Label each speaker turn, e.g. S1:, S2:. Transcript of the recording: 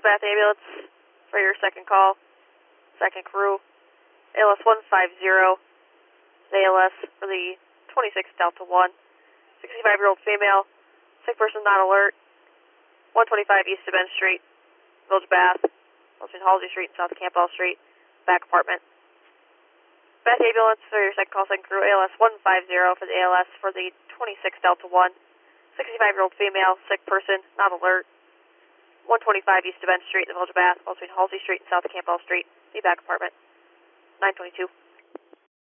S1: Bath Ambulance for your second call, second crew. ALS 150, ALS for the 26 Delta 1. 65-year-old female, sick person not alert. 125 East of Bench Street, Village Bath, between Halsey Street and South Campbell Street, back apartment. Bath Ambulance for your second call, second crew. ALS 150 for the ALS for the 26 Delta 1. 65-year-old female, sick person not alert. 125 East of Bench Street, the Village Bath, between Halsey Street and South Campbell Street, the back apartment. 922.